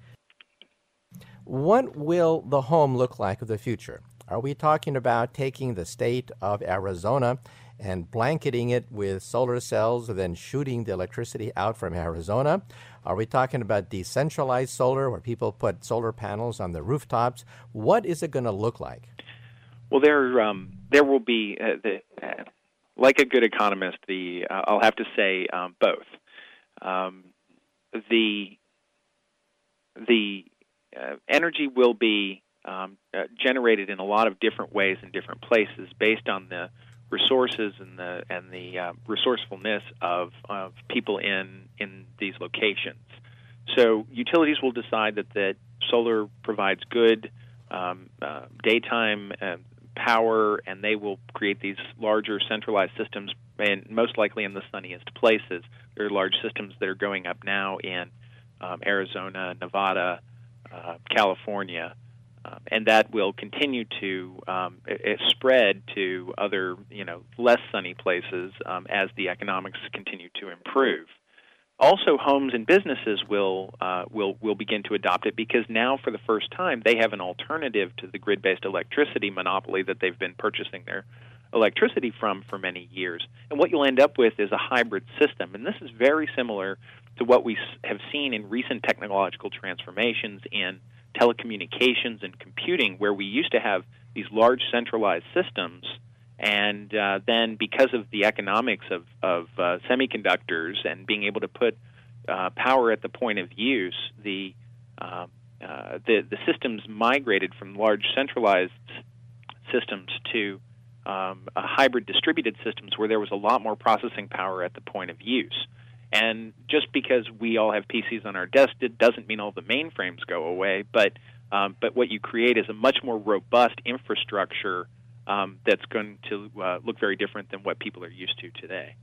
What will the home look like of the future? Are we talking about taking the state of Arizona and blanketing it with solar cells and then shooting the electricity out from Arizona? Are we talking about decentralized solar where people put solar panels on the rooftops? What is it going to look like? Well, there um, there will be, uh, the, uh, like a good economist, the uh, I'll have to say um, both. Um, the the uh, energy will be um, uh, generated in a lot of different ways in different places based on the resources and the and the uh, resourcefulness of, of people in in these locations. So utilities will decide that, that solar provides good um, uh, daytime uh, power, and they will create these larger centralized systems, and most likely in the sunniest places. There are large systems that are going up now in um, Arizona, Nevada, uh, California. Um, and that will continue to um, it, spread to other, you know, less sunny places um, as the economics continue to improve. Also, homes and businesses will uh, will will begin to adopt it because now, for the first time, they have an alternative to the grid-based electricity monopoly that they've been purchasing their electricity from for many years. And what you'll end up with is a hybrid system, and this is very similar to what we have seen in recent technological transformations in telecommunications and computing, where we used to have these large centralized systems, and uh, then because of the economics of, of uh, semiconductors and being able to put uh, power at the point of use, the, um, uh, the the systems migrated from large centralized systems to um, a hybrid distributed systems where there was a lot more processing power at the point of use. And just because we all have P Cs on our desk, it doesn't mean all the mainframes go away. But um, but what you create is a much more robust infrastructure um, that's going to uh, look very different than what people are used to today.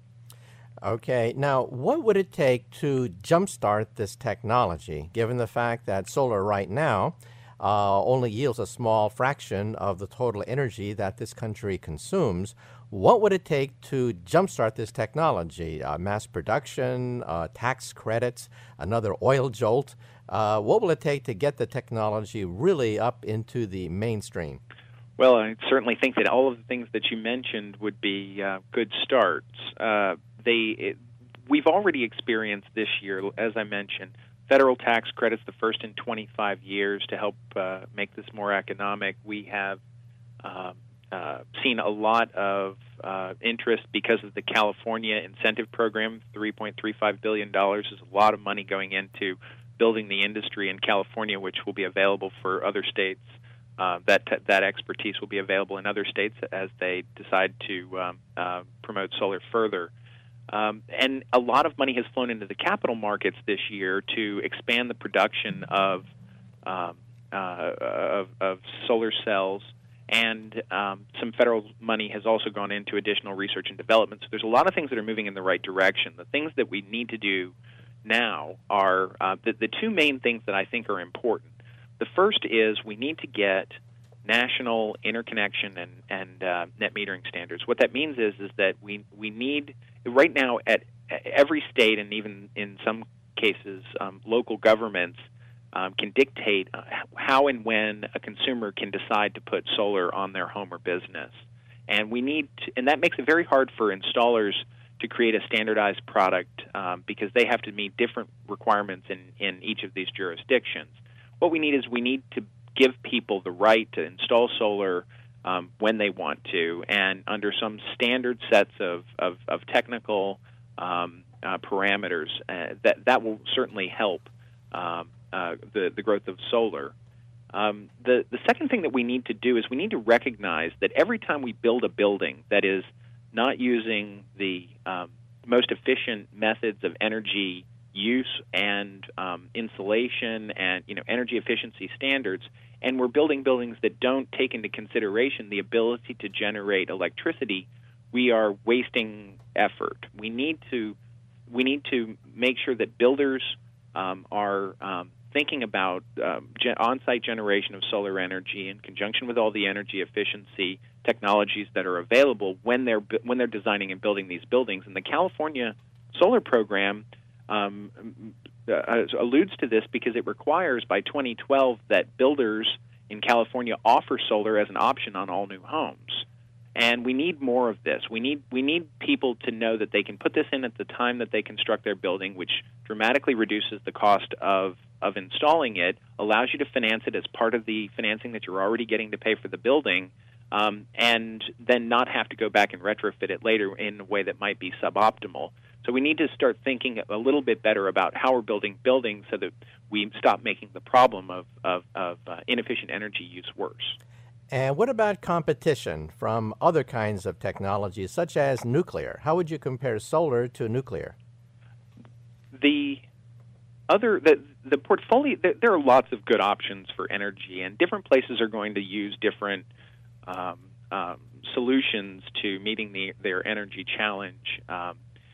Okay. Now, what would it take to jumpstart this technology, given the fact that solar right now uh, only yields a small fraction of the total energy that this country consumes? What would it take to jumpstart this technology? Uh, mass production, uh, tax credits, another oil jolt? Uh, what will it take to get the technology really up into the mainstream? Well, I certainly think that all of the things that you mentioned would be uh, good starts. Uh, they, it, we've already experienced this year, as I mentioned, federal tax credits, the first in twenty-five years, to help uh, make this more economic. We have um, Uh, seen a lot of uh, interest because of the California incentive program. three point three five billion dollars is a lot of money going into building the industry in California, which will be available for other states. Uh, that that expertise will be available in other states as they decide to um, uh, promote solar further. Um, and a lot of money has flown into the capital markets this year to expand the production of um, uh, of, of solar cells. And um, some federal money has also gone into additional research and development. So there's a lot of things that are moving in the right direction. The things that we need to do now are uh, the, the two main things that I think are important. The first is we need to get national interconnection and, and uh, net metering standards. What that means is is that we we need, right now at every state and even in some cases um, local governments, Um, can dictate uh, how and when a consumer can decide to put solar on their home or business, and we need, to, and that makes it very hard for installers to create a standardized product um, because they have to meet different requirements in, in each of these jurisdictions. What we need is we need to give people the right to install solar um, when they want to, and under some standard sets of, of, of technical um, uh, parameters. Uh, that, that will certainly help um, uh, the, the growth of solar. Um, the, the second thing that we need to do is we need to recognize that every time we build a building that is not using the um, most efficient methods of energy use and um, insulation and you know energy efficiency standards, and we're building buildings that don't take into consideration the ability to generate electricity, we are wasting effort. We need to we need to make sure that builders um, are um, thinking about um, gen- on-site generation of solar energy in conjunction with all the energy efficiency technologies that are available when they're when they're designing and building these buildings. And the California Solar Program um, uh, alludes to this because it requires by twenty twelve that builders in California offer solar as an option on all new homes. And we need more of this. We need we need people to know that they can put this in at the time that they construct their building, which dramatically reduces the cost of, of installing it, allows you to finance it as part of the financing that you're already getting to pay for the building, um, and then not have to go back and retrofit it later in a way that might be suboptimal. So we need to start thinking a little bit better about how we're building buildings so that we stop making the problem of, of, of uh, inefficient energy use worse. And what about competition from other kinds of technologies, such as nuclear? How would you compare solar to nuclear? The other, the, the portfolio, there are lots of good options for energy, and different places are going to use different um, um, solutions to meeting the, their energy challenge. Um,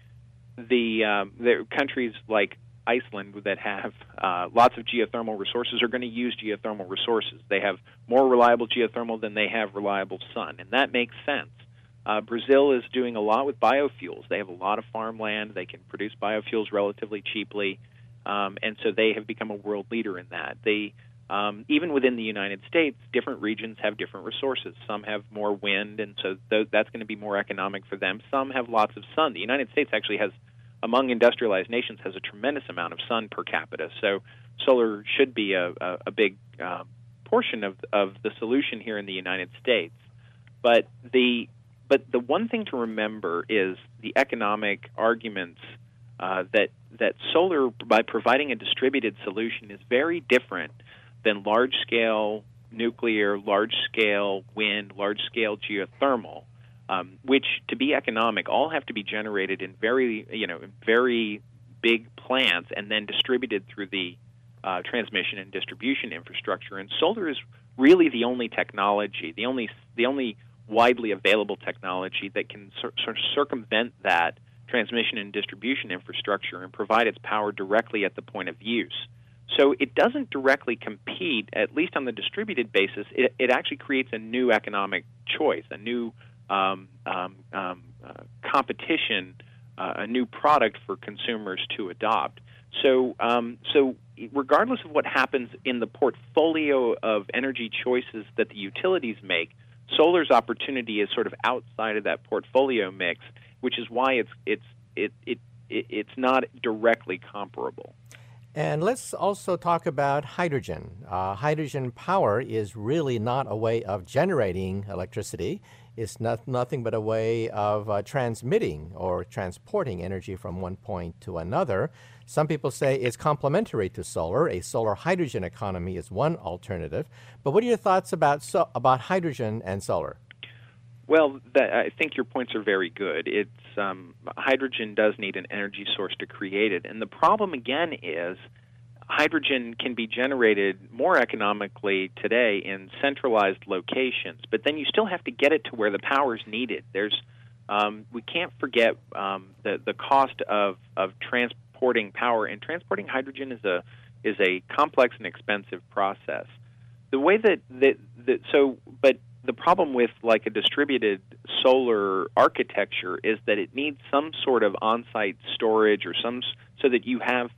the, um, the countries like Iceland that have uh, lots of geothermal resources are going to use geothermal resources. They have more reliable geothermal than they have reliable sun, and that makes sense. Uh, Brazil is doing a lot with biofuels. They have a lot of farmland. They can produce biofuels relatively cheaply, um, and so they have become a world leader in that. They, um, even within the United States, different regions have different resources. Some have more wind, and so th- that's going to be more economic for them. Some have lots of sun. The United States actually has, among industrialized nations, has a tremendous amount of sun per capita. So solar should be a, a, a big uh, portion of, of the solution here in the United States. But the but the one thing to remember is the economic arguments uh, that that solar, by providing a distributed solution, is very different than large-scale nuclear, large-scale wind, large-scale geothermal. Um, which, to be economic, all have to be generated in very, you know, very big plants and then distributed through the uh, transmission and distribution infrastructure. And solar is really the only technology, the only, the only widely available technology that can cir- sort of circumvent that transmission and distribution infrastructure and provide its power directly at the point of use. So it doesn't directly compete, at least on the distributed basis. It, it actually creates a new economic choice, a new Um, um, um, uh, competition, uh, a new product for consumers to adopt. So, um, so regardless of what happens in the portfolio of energy choices that the utilities make, solar's opportunity is sort of outside of that portfolio mix, which is why it's it's it it, it it's not directly comparable. And let's also talk about hydrogen. Uh, hydrogen power is really not a way of generating electricity. It's not, nothing but a way of uh, transmitting or transporting energy from one point to another. Some people say it's complementary to solar. A solar hydrogen economy is one alternative. But what are your thoughts about so, about hydrogen and solar? Well, that, I think your points are very good. It's um, hydrogen does need an energy source to create it, and the problem again is hydrogen can be generated more economically today in centralized locations, but then you still have to get it to where the power is needed. There's um, we can't forget um, the the cost of, of transporting power, and transporting hydrogen is a is a complex and expensive process. The way that that, that so, but the problem with like a distributed solar architecture is that it needs some sort of on-site storage or some so that you have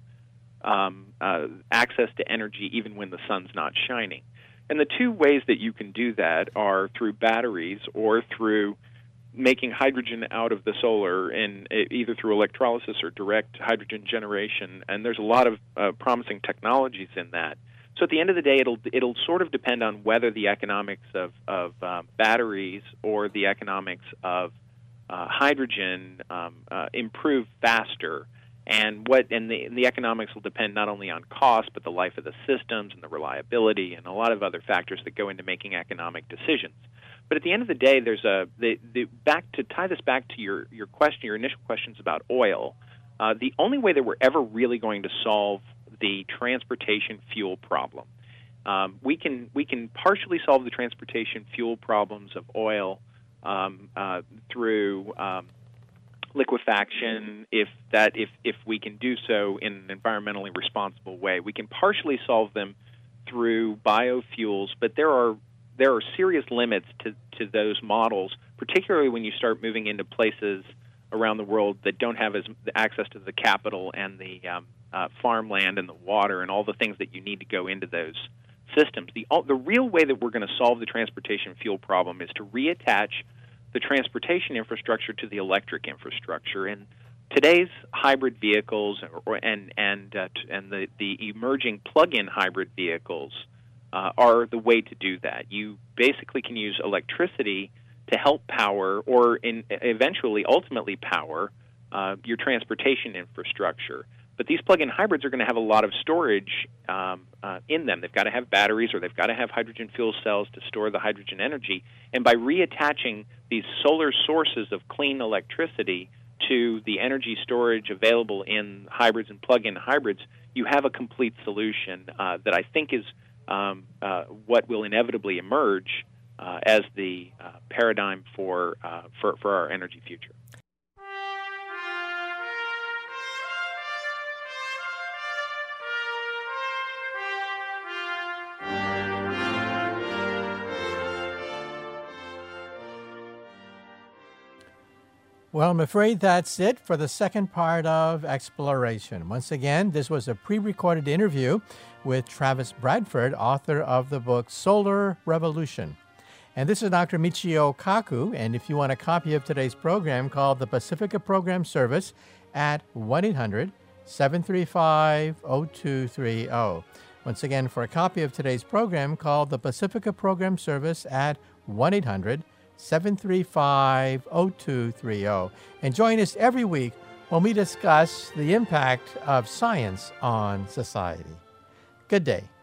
um, uh, access to energy even when the sun's not shining. And the two ways that you can do that are through batteries or through making hydrogen out of the solar, and either through electrolysis or direct hydrogen generation. And there's a lot of uh, promising technologies in that. So at the end of the day, it'll it'll sort of depend on whether the economics of of uh, batteries or the economics of uh, hydrogen um, uh, improve faster, and what and the and the economics will depend not only on cost but the life of the systems and the reliability and a lot of other factors that go into making economic decisions. But at the end of the day, there's a the, the back to tie this back to your your question, your initial questions about oil. Uh, the only way that we're ever really going to solve the transportation fuel problem. Um, we can we can partially solve the transportation fuel problems of oil um, uh, through um, liquefaction, if that if if we can do so in an environmentally responsible way. We can partially solve them through biofuels, but there are there are serious limits to, to those models, particularly when you start moving into places around the world that don't have as access to the capital and the um, uh, farmland and the water and all the things that you need to go into those systems. The, the real way that we're going to solve the transportation fuel problem is to reattach the transportation infrastructure to the electric infrastructure. And today's hybrid vehicles or, and and uh, and the, the emerging plug-in hybrid vehicles uh, are the way to do that. You basically can use electricity to help power or in, eventually, ultimately power uh, your transportation infrastructure. But these plug-in hybrids are going to have a lot of storage um, uh, in them. They've got to have batteries or they've got to have hydrogen fuel cells to store the hydrogen energy. And by reattaching these solar sources of clean electricity to the energy storage available in hybrids and plug-in hybrids, you have a complete solution uh, that I think is um, uh, what will inevitably emerge Uh, as the uh, paradigm for, uh, for for our energy future. Well, I'm afraid that's it for the second part of Exploration. Once again, this was a pre-recorded interview with Travis Bradford, author of the book Solar Revolution. And this is Doctor Michio Kaku, and if you want a copy of today's program, call the Pacifica Program Service at one eight hundred, seven three five, zero two three zero. Once again, for a copy of today's program, call the Pacifica Program Service at one eight hundred, seven three five, zero two three zero. And join us every week when we discuss the impact of science on society. Good day.